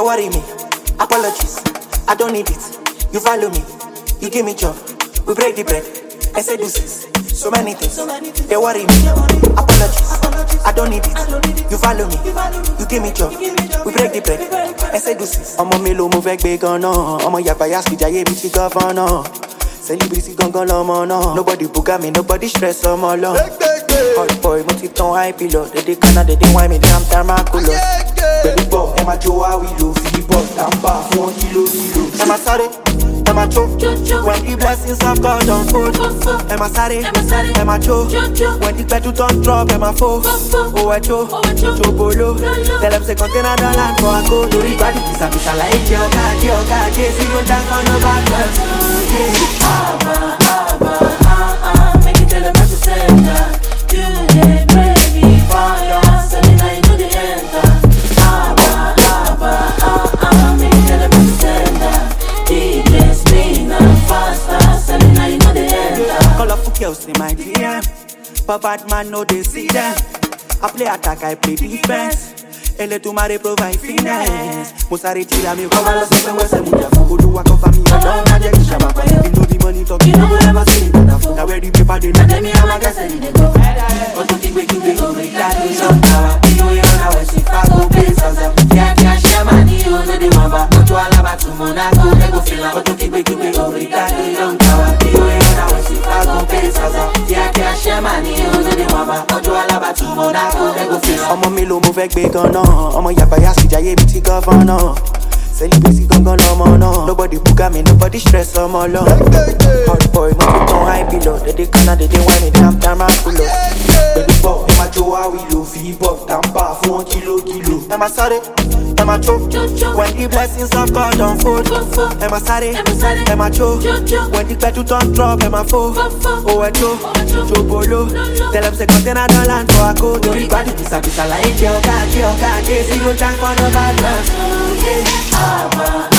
worry me. Apologies, I don't need it. You follow me, you give me job. We break the bread, I say deuces. So many things, they worry me. Apologies, I don't need it. You follow me, you give me job. We break the bread, I say deuces. Ọmọ mi ló mú fẹ́ gbé gan-an. Ọmọ yàgbá yàsí jayé bí ti gọ́fọ́nà. Celebrity gangan lọmọ náà. Nobody buga me, nobody stress ọmọ lọ. Hot boy, mo ti tan high pillow. They canna, they wine me, damn tarmaculos. Pẹ̀lú bọ̀, ẹ máa jó wá wílò. Fìdí bọ̀, tàǹbà fún wọn kìlò. Ẹ máa sáré, ẹ máa jó. When the blessings of God unfold. Ẹ máa sáré, ẹ máa jó. When the gbedu don drop, ẹ máa fò. Owó ẹjọ́, jòbóló. Tell them say container don land for àgó. Torí gbádùn pìsàpìsà láì jẹ́ ọ̀gá àjẹ́. Sí ló dá kọ́nà bá gbọ́. Make it tell them not to send that. You get ready, fire, selling I know the enter. Make it tell them not to send that. DJ spin and faster, selling I know the enter. Colorful girls in my DM, but bad man know they see them. I play attack, I play defense. Ele tu mare provide finesse. Musare tira mi come lo se we se muja fo. Oluwa cover me, I don't magic shaba. You know the money talk, you know we never see it. Now where the paper they know me I'm a gas and they go. But to keep it over that is some power. You know how she fuck go place as a yeah share money you know the mama. But to alaba to Monaco they go feel. But to keep it over that is some power. You know how she fuck go place as a yeah share money you know the mama. But to alaba to Monaco they go feel. Ọmọ mi ló mú fẹ́ gbé gan-an. Ọmọ yàgbá yàsí jayé bí ti gọ́fọ́nà. Celebrity gangan lọmọ náà. Nobody buga me, nobody stress ọmọ lọ. Hot boy, mo ti tan high pillow. They canna, they wine me, damn tarmaculos. Pẹ̀lú bọ̀, ẹ máa jó wá wílò. Fìdí bọ̀, tàǹbà fún wọn kìlò. Ẹ máa sáré, ẹ máa jó. When the blessings of God unfold. Ẹ máa sáré, ẹ máa jó. When the gbedu don drop, ẹ máa fò. Owó ẹjọ́, jòbóló. Tell them say container don land for àgó. Torí gbádùn pìsàpìsà láì jẹ́ ọ̀gá àjẹ́. Sí ló dá kọ́nà bá gbọ́.